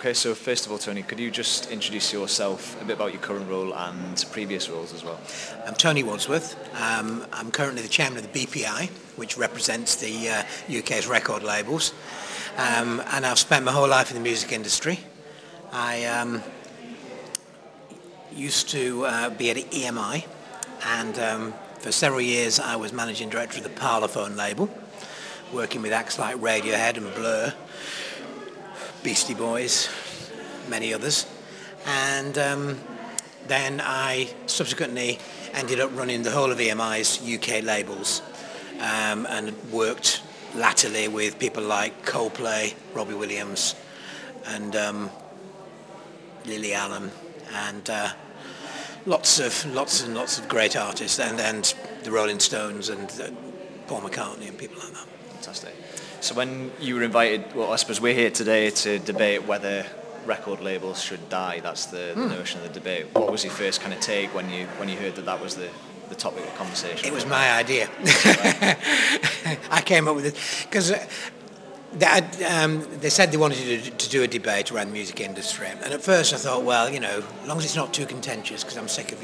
Okay, so first of all, Tony, could you just introduce yourself, a bit about your current role and previous roles as well? I'm Tony Wadsworth. I'm currently the chairman of the BPI, which represents the UK's record labels. And I've spent my whole life in the music industry. I used to be at EMI, and for several years I was managing director of the Parlophone label, working with acts like Radiohead and Blur, Beastie Boys, many others. And then I subsequently ended up running the whole of EMI's UK labels, and worked latterly with people like Coldplay, Robbie Williams, and Lily Allen, and lots and lots of great artists, and the Rolling Stones and Paul McCartney and people like that. Fantastic. So when you were invited, well, I suppose we're here today to debate whether record labels should die. That's the notion of the debate. What was your first kind of take when you heard that was the topic of conversation? It was my idea. I came up with it because they said they wanted to do a debate around the music industry, and at first I thought, well, as long as it's not too contentious, because I'm sick of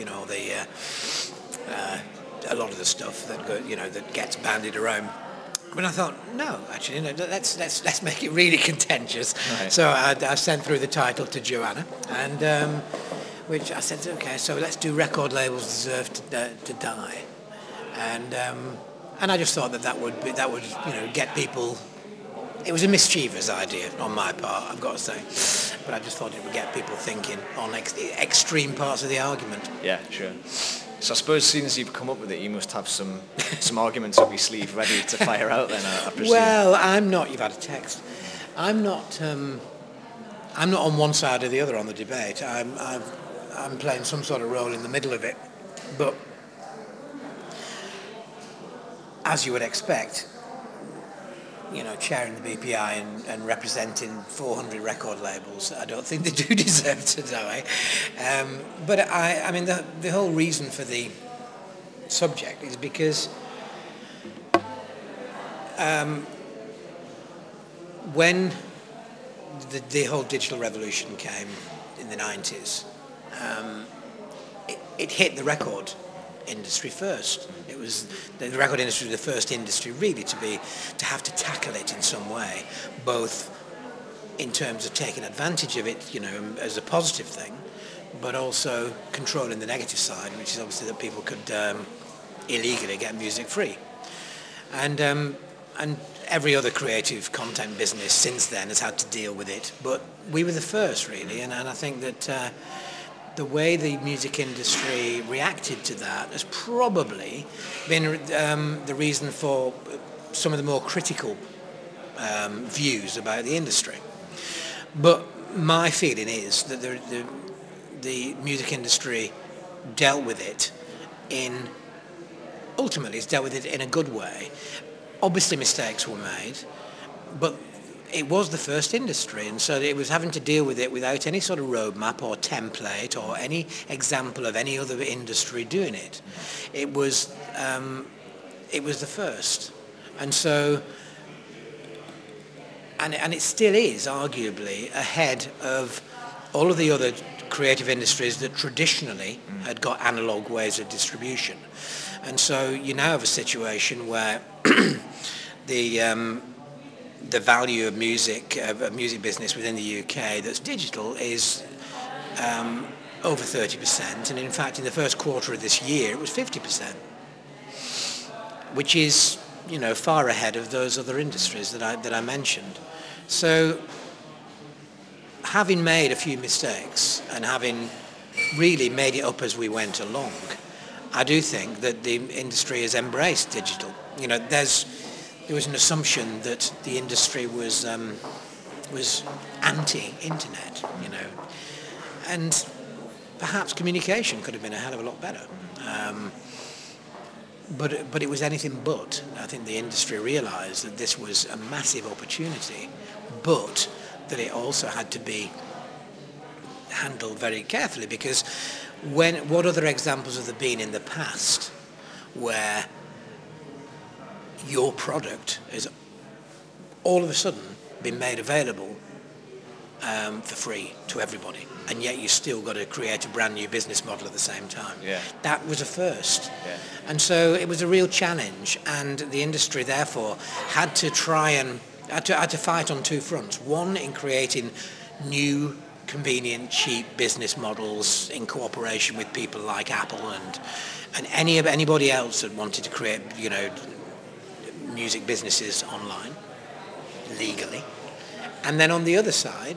a lot of the stuff that gets bandied around. But I thought, no, actually, let's make it really contentious. Right. So I sent through the title to Joanna, and which I said, okay, so let's do record labels deserve to die, and I just thought that would get people. It was a mischievous idea on my part, I've got to say, but I just thought it would get people thinking on extreme parts of the argument. Yeah, sure. So I suppose as soon as you've come up with it, you must have some arguments up your sleeve ready to fire out then, I presume. Well, I'm not. You've had a text. I'm not on one side or the other on the debate. I'm playing some sort of role in the middle of it. But as you would expect, chairing the BPI and representing 400 record labels, I don't think they do deserve to die. But I mean, the whole reason for the subject is because when the whole digital revolution came in the 90s, it hit the record industry first. It was the record industry was the first industry really to have to tackle it in some way, both in terms of taking advantage of it, as a positive thing, but also controlling the negative side, which is obviously that people could illegally get music free. And every other creative content business since then has had to deal with it, but we were the first really, and I think that the way the music industry reacted to that has probably been the reason for some of the more critical views about the industry. But my feeling is that the music industry dealt with it ultimately it's dealt with it in a good way. Obviously mistakes were made, but it was the first industry, and so it was having to deal with it without any sort of roadmap or template or any example of any other industry doing it. It was the first, and so and it still is arguably ahead of all of the other creative industries that traditionally had got analog ways of distribution. And so you now have a situation where the value of music business within the UK that's digital is over 30%, and in fact in the first quarter of this year it was 50%, which is far ahead of those other industries that I mentioned. So having made a few mistakes and having really made it up as we went along, I do think that the industry has embraced digital. There was an assumption that the industry was anti-internet, and perhaps communication could have been a hell of a lot better. But it was anything but. I think the industry realised that this was a massive opportunity, but that it also had to be handled very carefully, because what other examples have there been in the past where your product has all of a sudden been made available for free to everybody, and yet you still got to create a brand new business model at the same time. Yeah. That was a first. Yeah. And so it was a real challenge, and the industry therefore had to try and had to fight on two fronts. One, in creating new, convenient, cheap business models in cooperation with people like Apple and anybody else that wanted to create, music businesses online legally. And then on the other side,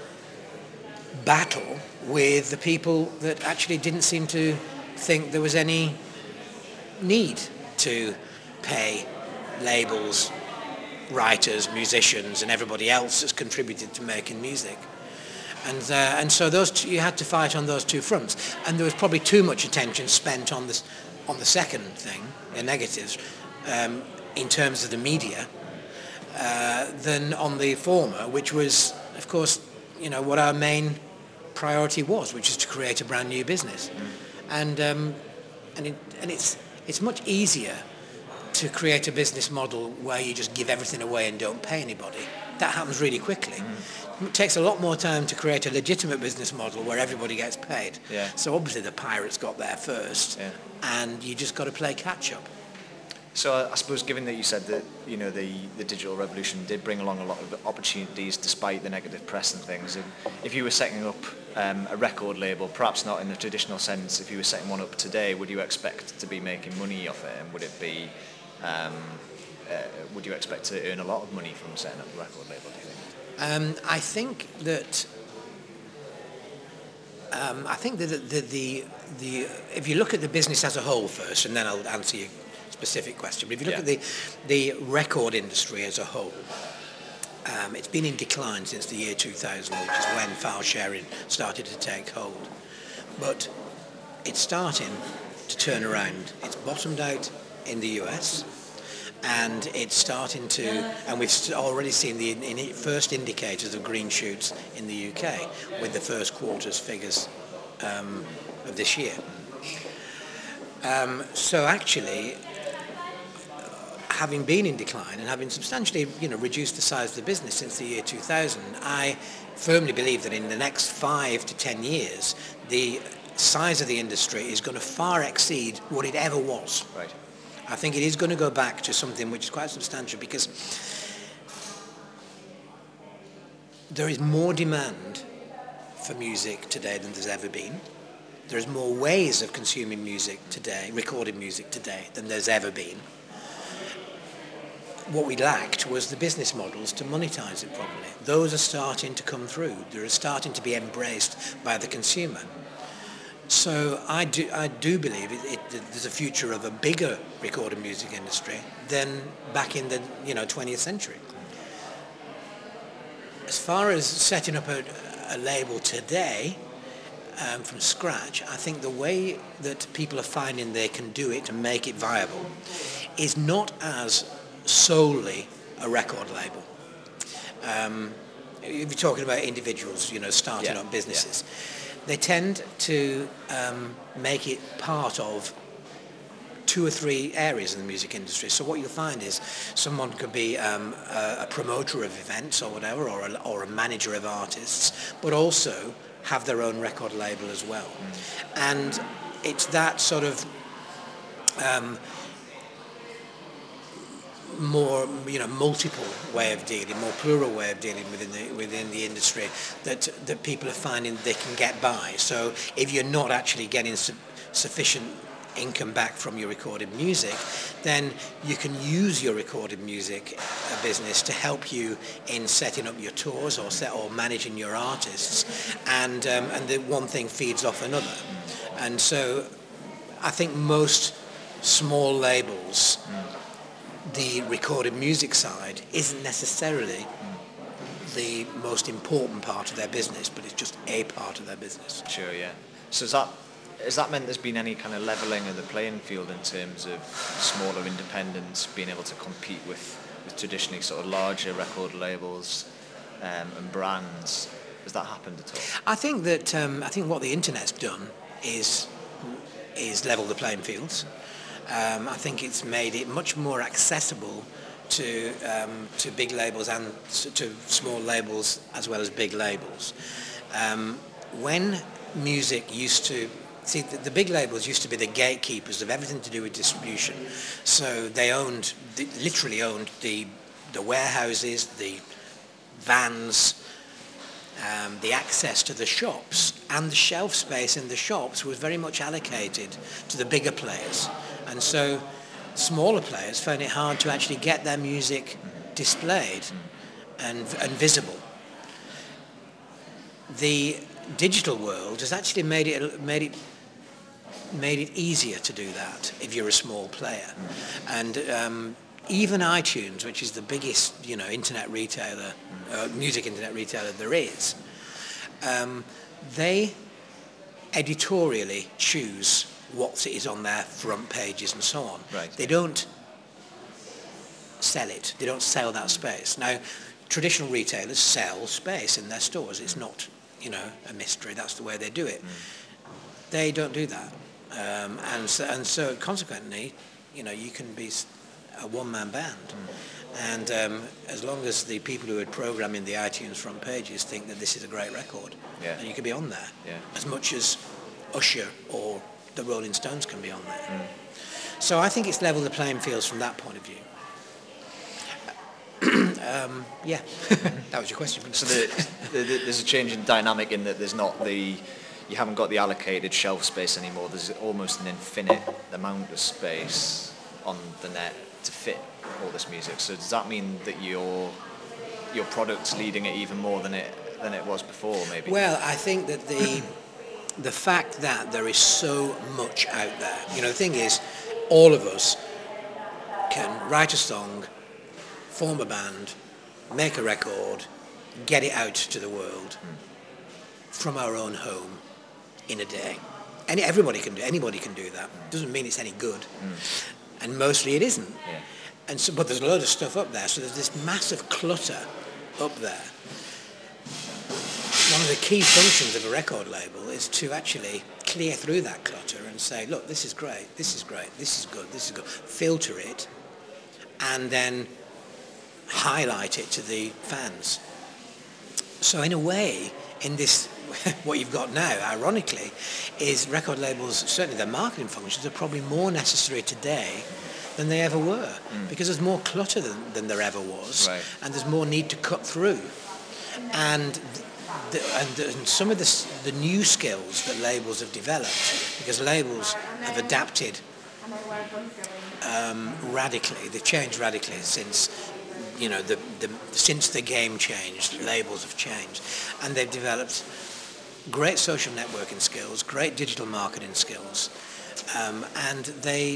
battle with the people that actually didn't seem to think there was any need to pay labels, writers, musicians, and everybody else that's contributed to making music. And so you had to fight on those two fronts. And there was probably too much attention spent on the second thing, the negatives, in terms of the media, than on the former, which was, of course, what our main priority was, which is to create a brand new business. And it's much easier to create a business model where you just give everything away and don't pay anybody. That happens really quickly. It takes a lot more time to create a legitimate business model where everybody gets paid. Yeah. So obviously the pirates got there first, and you just got to play catch up. So I suppose, given that you said that the digital revolution did bring along a lot of opportunities despite the negative press and things, if you were setting up a record label, perhaps not in the traditional sense, if you were setting one up today, would you expect to be making money off it, and would it be would you expect to earn a lot of money from setting up a record label, do you think? I think that the if you look at the business as a whole first, and then I'll answer your specific question. But if you look at the record industry as a whole, it's been in decline since the year 2000, which is when file sharing started to take hold. But it's starting to turn around. It's bottomed out in the US, and it's starting to, and we've already seen the first indicators of green shoots in the UK with the first quarter's figures of this year. So actually, having been in decline and having substantially reduced the size of the business since the year 2000, I firmly believe that in the next 5 to 10 years, the size of the industry is going to far exceed what it ever was. Right. I think it is going to go back to something which is quite substantial, because there is more demand for music today than there's ever been. There's more ways of consuming music today, recording music today, than there's ever been. What we lacked was the business models to monetize it properly. Those are starting to come through. They're starting to be embraced by the consumer. So I do believe there's a future of a bigger recorded music industry than back in the 20th century. As far as setting up a label today from scratch, I think the way that people are finding they can do it and make it viable is not as solely a record label. If you're talking about individuals, starting up businesses, they tend to make it part of 2 or 3 areas in the music industry. So what you'll find is someone could be a promoter of events or whatever, or a manager of artists, but also have their own record label as well. And it's that sort of more multiple way of dealing, more plural way of dealing within the industry that people are finding they can get by. So if you're not actually getting sufficient income back from your recorded music, then you can use your recorded music business to help you in setting up your tours or managing your artists, and the one thing feeds off another. And so I think most small labels, the recorded music side isn't necessarily the most important part of their business, but it's just a part of their business. Sure, yeah. So has that meant there's been any kind of levelling of the playing field in terms of smaller independents being able to compete with traditionally sort of larger record labels and brands? Has that happened at all? I think that what the internet's done is level the playing fields. I think it's made it much more accessible to big labels and to small labels as well as big labels. When music used to see, the big labels used to be the gatekeepers of everything to do with distribution. So they literally owned the warehouses, the vans, the access to the shops, and the shelf space in the shops was very much allocated to the bigger players. And so smaller players found it hard to actually get their music displayed and visible. The digital world has actually made it easier to do that if you're a small player. And even iTunes, which is the biggest, internet retailer, music internet retailer there is, they editorially choose what is on their front pages and so on. Right. They don't sell it. They don't sell that space. Now, traditional retailers sell space in their stores. It's not, a mystery. That's the way they do it. They don't do that. And so consequently, you can be a one-man band. And as long as the people who are programming the iTunes front pages think that this is a great record, then you can be on there. As much as Usher or the Rolling Stones can be on there. So I think it's leveled the playing fields from that point of view. That was your question. So there's a change in dynamic in that you haven't got the allocated shelf space anymore. There's almost an infinite amount of space on the net to fit all this music. So does that mean that your product's leading it even more than it was before, maybe? Well, I think that the fact that there is so much out there, the thing is, all of us can write a song, form a band, make a record, get it out to the world from our own home in a day. And anybody can do that. Doesn't mean it's any good. And mostly it isn't. Yeah. And so, but there's a load of stuff up there, so there's this massive clutter up there. One of the key functions of a record label is to actually clear through that clutter and say, look, this is great, this is great, this is good, this is good. Filter it, and then highlight it to the fans. So in a way, in this, what you've got now, ironically, is record labels, certainly their marketing functions, are probably more necessary today than they ever were, because there's more clutter than there ever was, right. And there's more need to cut through. And some of the new skills that labels have developed, because labels have adapted radically, they've changed radically since since the game changed, labels have changed, and they've developed great social networking skills, great digital marketing skills, and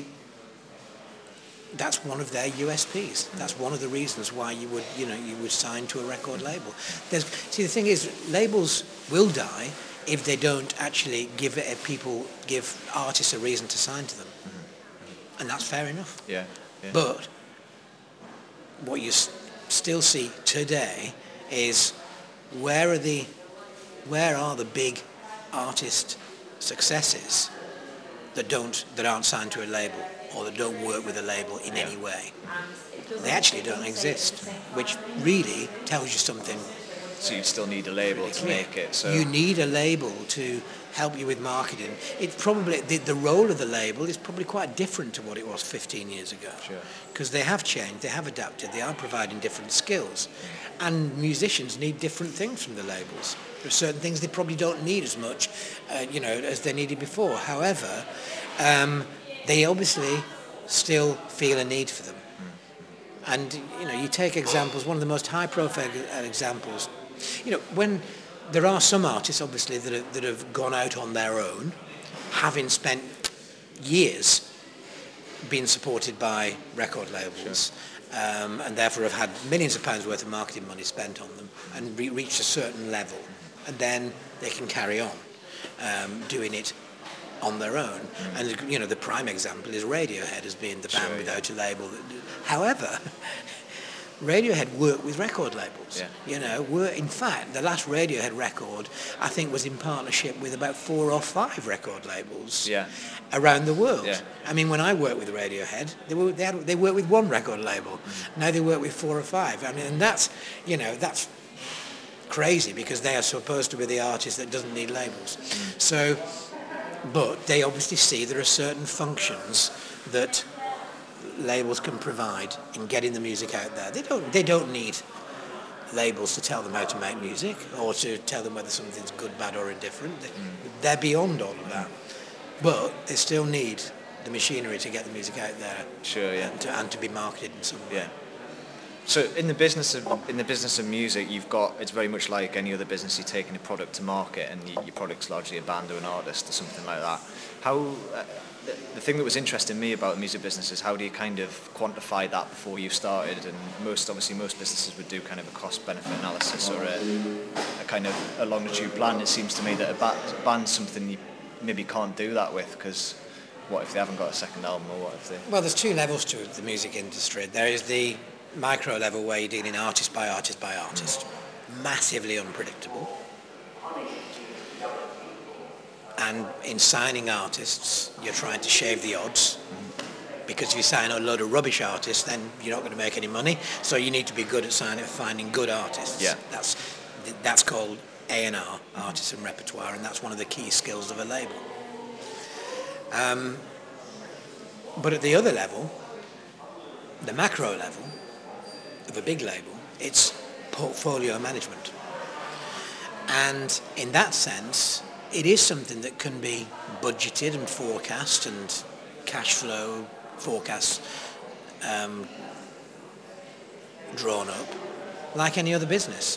that's one of their USPs. That's one of the reasons why you would sign to a record label. The thing is, labels will die if they don't actually give artists a reason to sign to them, and that's fair enough. Yeah. But what you still see today is where are the big artist successes that aren't signed to a label or that don't work with a label in any way. They actually don't exist, which really tells you something. So you still need a label to make it. So you need a label to help you with marketing. It probably the role of the label is probably quite different to what it was 15 years ago. Sure. Because they have changed, they have adapted, they are providing different skills, and musicians need different things from the labels. There are certain things they probably don't need as much, as they needed before. However, they obviously still feel a need for them. And you take examples. One of the most high-profile examples. When there are some artists, obviously, that have gone out on their own, having spent years being supported by record labels, and therefore have had millions of pounds worth of marketing money spent on them, and reached a certain level, and then they can carry on doing it on their own. And the prime example is Radiohead as being the band without a label. However, Radiohead worked with record labels. Yeah. You know, in fact, the last Radiohead record, I think, was in partnership with about 4 or 5 record labels Yeah. around the world. Yeah. I mean, when I worked with Radiohead, they worked with 1 record label. Now they work with 4 or 5. I mean, and that's crazy, because they are supposed to be the artist that doesn't need labels. So, but they obviously see there are certain functions that labels can provide in getting the music out there. They don't need labels to tell them how to make music or to tell them whether something's good, bad or indifferent. They're beyond all of that. But they still need the machinery to get the music out there. Sure, yeah. And to be marketed in some way. Yeah. So in the business of music, it's very much like any other business. You're taking a product to market, and your product's largely a band or an artist or something like that. How the thing that was interesting me about the music business is, how do you kind of quantify that before you started? And most businesses would do kind of a cost benefit analysis or a kind of a longitude plan. It seems to me that a band's something you maybe can't do that with, because what if they haven't got a second album, or what if they... Well, there's 2 levels to the music industry. There is the micro level, where you're dealing artist by artist by artist. Massively unpredictable. And in signing artists, you're trying to shave the odds, because if you sign a load of rubbish artists, then you're not going to make any money. So you need to be good at finding good artists. Yeah. That's called A&R, artists and repertoire, and that's one of the key skills of a label. But at the other level, the macro level of a big label, it's portfolio management. And in that sense, it is something that can be budgeted and forecast, and cash flow forecasts drawn up, like any other business.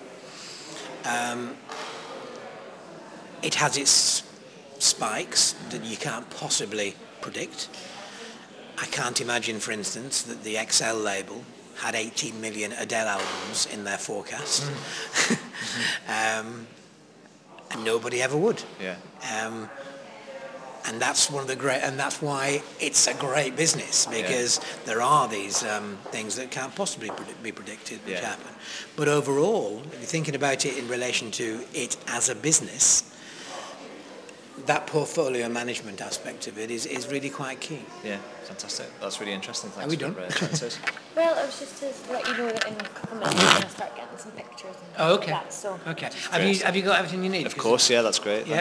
It has its spikes that you can't possibly predict. I can't imagine, for instance, that the XL label had 18 million Adele albums in their forecast. And nobody ever would. Yeah. And that's that's why it's a great business, because there are these things that can't possibly be predicted which happen. But overall, if you're thinking about it in relation to it as a business, that portfolio management aspect of it is really quite key. Yeah, fantastic. That's really interesting. Thanks. Are we done? Well, it was just to let you know that in a couple of minutes we're going to start getting some pictures and Oh, okay. that. So Okay. Have you got everything you need? Of course, yeah, that's great. Yeah.